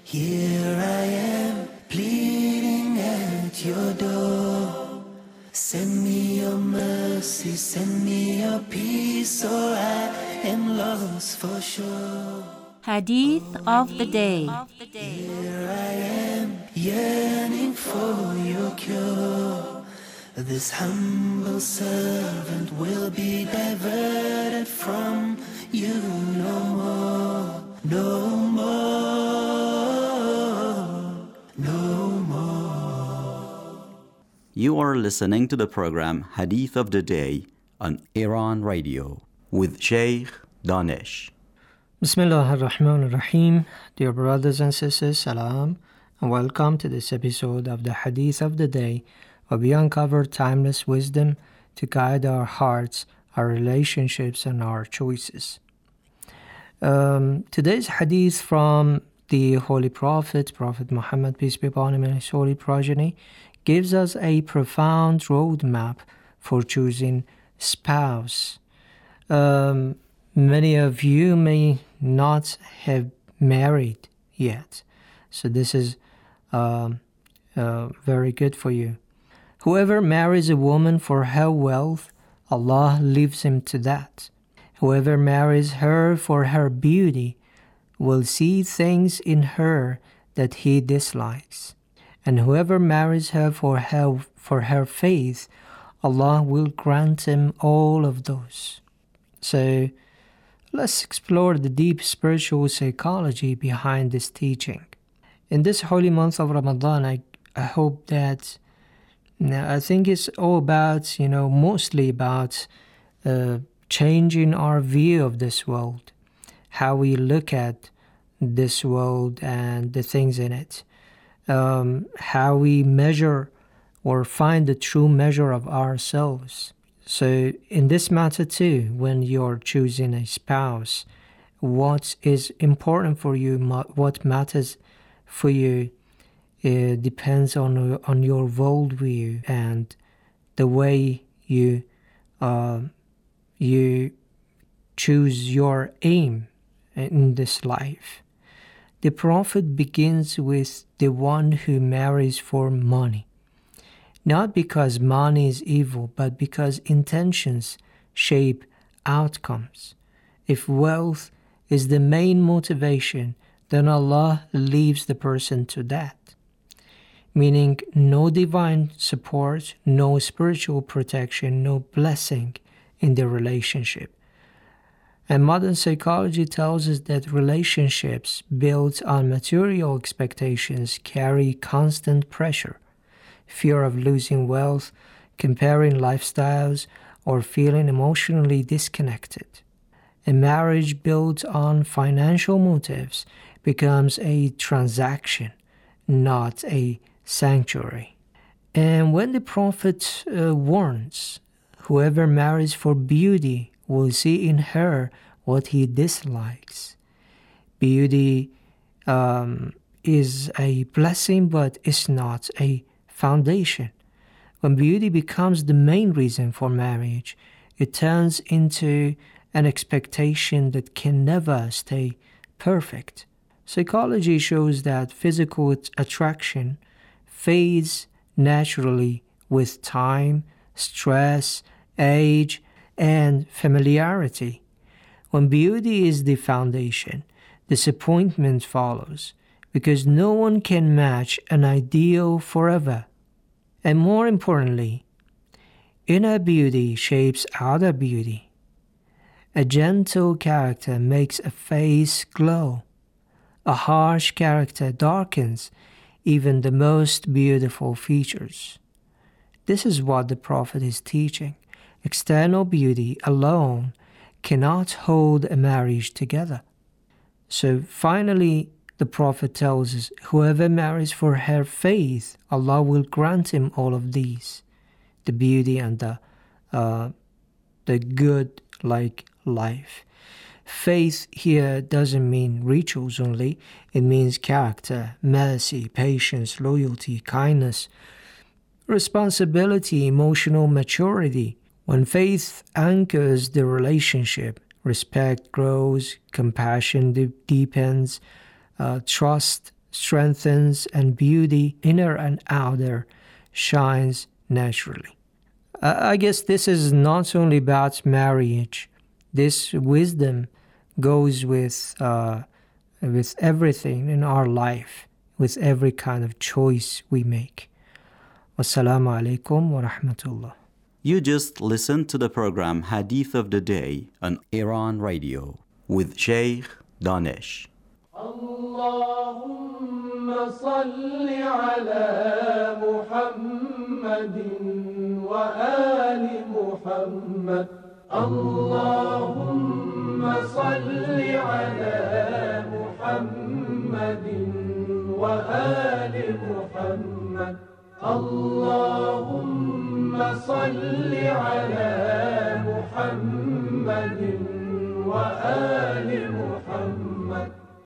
Here I am, pleading at your door. Send me your mercy, send me your peace, or I am lost for sure. Hadith of the Day. Here I am, yearning for your cure. This humble servant will be diverted from you no more, no more, no more. You are listening to the program Hadith of the Day on Iran Radio with Sheikh Danish. Bismillah ar-Rahman ar-Rahim. Dear brothers and sisters, salam, and welcome to this episode of the Hadith of the Day, where we uncover timeless wisdom to guide our hearts, our relationships, and our choices. Today's Hadith from the Holy Prophet Muhammad, peace be upon him, and his holy progeny, gives us a profound roadmap for choosing spouse. Many of you may not have married yet, so this is very good for you. Whoever marries a woman for her wealth, Allah leaves him to that. Whoever marries her for her beauty will see things in her that he dislikes. And whoever marries her for her faith, Allah will grant him all of those. So, let's explore the deep spiritual psychology behind this teaching. In this holy month of Ramadan, I hope that, I think it's all about, mostly about changing our view of this world, how we look at this world and the things in it, how we measure or find the true measure of ourselves. So in this matter too, when you're choosing a spouse, what is important for you, what matters for you, depends on your worldview and the way you choose your aim in this life. The Prophet begins with the one who marries for money. Not because money is evil, but because intentions shape outcomes. If wealth is the main motivation, then Allah leaves the person to that. Meaning no divine support, no spiritual protection, no blessing in the relationship. And modern psychology tells us that relationships built on material expectations carry constant pressure. Fear of losing wealth, comparing lifestyles, or feeling emotionally disconnected. A marriage built on financial motives becomes a transaction, not a sanctuary. And when the Prophet warns, whoever marries for beauty will see in her what he dislikes. Beauty is a blessing, but it's not a foundation. When beauty becomes the main reason for marriage, it turns into an expectation that can never stay perfect. Psychology shows that physical attraction fades naturally with time, stress, age, and familiarity. When beauty is the foundation, disappointment follows, because no one can match an ideal forever. And more importantly, inner beauty shapes outer beauty. A gentle character makes a face glow. A harsh character darkens even the most beautiful features. This is what the Prophet is teaching. External beauty alone cannot hold a marriage together. So finally, the Prophet tells us, whoever marries for her faith, Allah will grant him all of these, the beauty and the good like life. Faith here doesn't mean rituals only. It means character, mercy, patience, loyalty, kindness, responsibility, emotional maturity. When faith anchors the relationship, respect grows, compassion deepens, trust strengthens, and beauty, inner and outer, shines naturally. I guess this is not only about marriage. This wisdom goes with everything in our life, with every kind of choice we make. Wassalamu alaikum wa rahmatullah. You just listened to the program Hadith of the Day on Iran Radio with Sheikh Danish. اللهم صل على محمد وآل محمد اللهم صل على محمد وآل محمد اللهم صل على محمد وآل